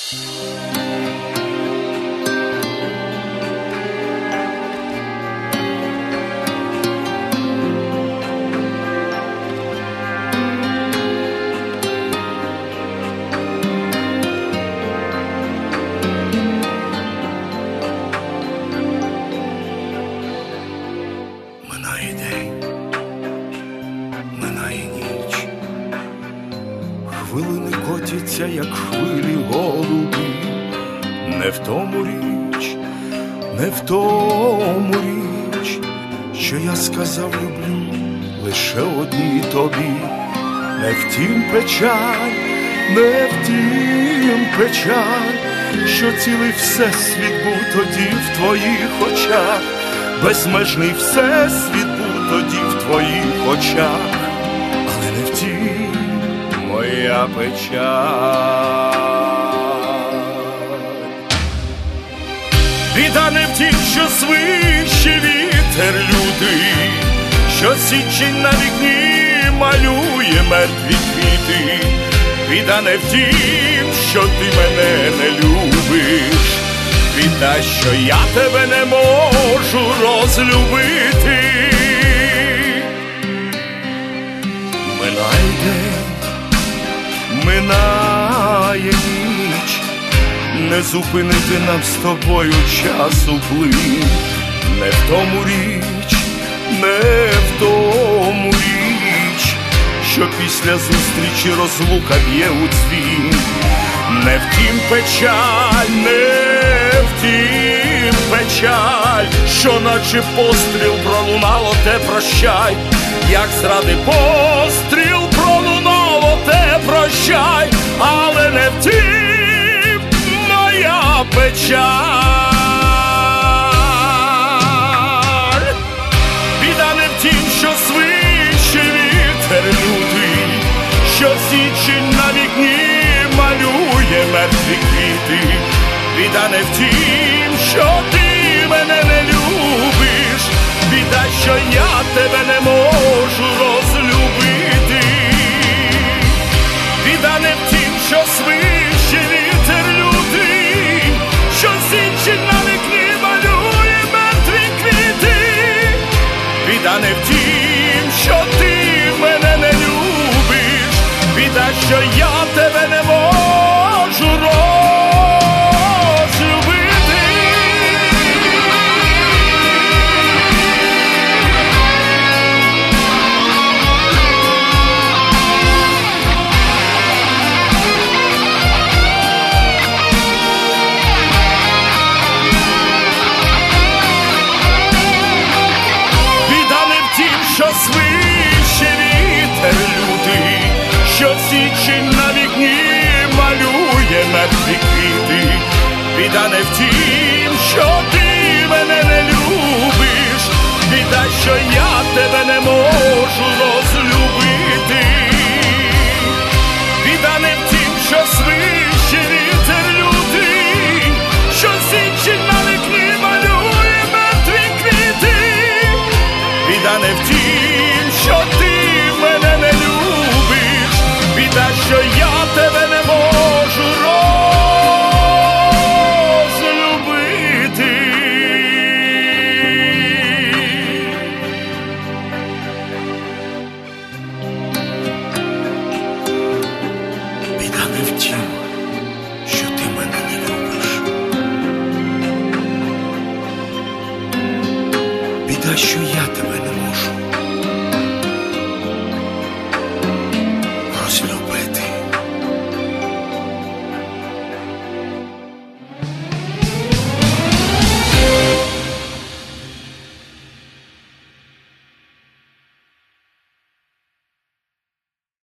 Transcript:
Минає день, минає ніч, хвилини котяться, як хвилі голуби. Не в тому річ, не в тому річ, що я сказав люблю лише одній тобі. Не втім печаль, не втім печаль, що цілий всесвіт був тоді в твоїх очах. Безмежний всесвіт був тоді в твоїх очах, але не втім моя печаль. Біда не в тім, що свище вітер лютий, що січень на вікні малює мертві квіти. Біда не в тім, що ти мене не любиш, біда, що я тебе не можу розлюбити. Минає день, минає ніч, не зупинити нам з тобою часу плин. Не в тому річ, не в тому річ, що після зустрічі розлука б'є у дзвін. Не втім печаль, не втім печаль, що наче постріл пролунало те прощай. Як зради постріл пролунало те прощай, але не втім моя печаль. Біда не в тім, що свище вітер лютий, що січень на вікні малює мертві квіти. Біда не в тім, що ти мене не любиш, біда, що я тебе не можу розлюбити. Біда не в тім, що свище вітер лютий, що січень на вікні малює мертві квіти. Біда не в тім, що ти мене не любиш, біда, що я тебе не можу розлюбити. Біда не в тім, що свище вітер лютий, що січень на вікні малює мертві квіти. Біда не в тім, що ти мене не любиш, біда, що я тебе не можу розлюбити. Біда не в тім, що свище вітер лютий, що січень на вікні малює мертві квіти. Біда не в тім, що ти мене не любиш, біда, що я тебе не можу розлюбити. Біда не в тім, що ти мене не любиш, біда, що я тебе